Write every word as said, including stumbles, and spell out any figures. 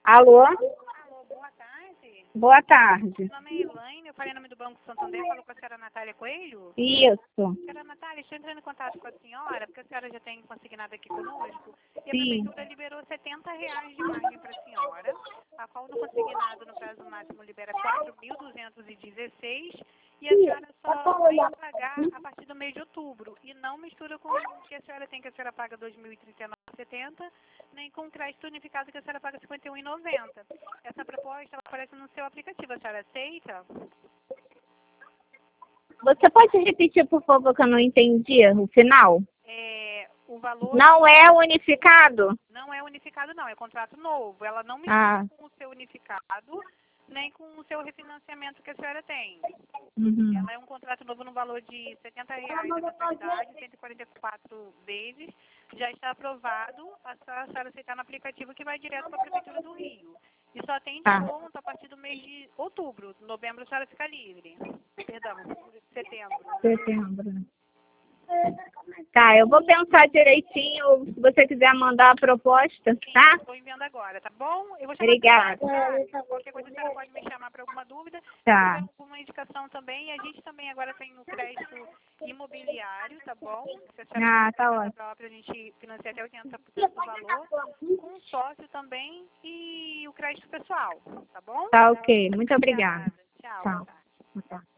Alô? Alô, boa tarde. Boa tarde. Meu nome é Elaine, eu falei em nome do Banco Santander, falo com a senhora Natália Coelho. Isso. Senhora Natália, estou entrando em contato com a senhora, porque a senhora já tem consignado aqui conosco, e a Sim. Prefeitura liberou setenta reais de margem para a senhora, a qual no consignado no prazo máximo libera quatro mil duzentos e dezesseis, e a senhora só vem pagar a partir do mês de outubro, e não mistura com o que a senhora tem, que a senhora paga dois mil e trinta e nove reais e setenta centavos, nem com o crédito unificado que a senhora paga cinquenta e um reais e noventa centavos. Essa proposta, ela aparece no seu aplicativo, a senhora aceita? Você pode repetir, por favor, que eu não entendi o final? É, o valor Não é unificado? não é unificado, não, é contrato novo. Ela não mistura Ah. com o seu unificado, nem com o seu refinanciamento que a senhora tem. Uhum. Ela é um contrato novo no valor de setenta reais a mensalidade, cento e quarenta e quatro vezes. Já está aprovado, a senhora aceitar no aplicativo que vai direto para a Prefeitura do Rio. E só tem Tá. desconto a partir do mês de outubro. Novembro a senhora fica livre. Perdão, setembro. Setembro. Tá, eu vou pensar direitinho. Se você quiser mandar a proposta, tá? Estou enviando agora, tá bom? Eu vou chamar Obrigada. a qualquer coisa a senhora pode me chamar para alguma dúvida. Tá. Se tiver alguma indicação também, a gente também agora tem o crédito imobiliário, tá bom? Se a senhora Ah, tá quiser ótimo. própria, a gente financia até oitenta por cento do valor, com sócio também e o crédito pessoal, tá bom? Tá ok. Muito obrigada. Tchau, Tchau. boa tarde. Boa tarde.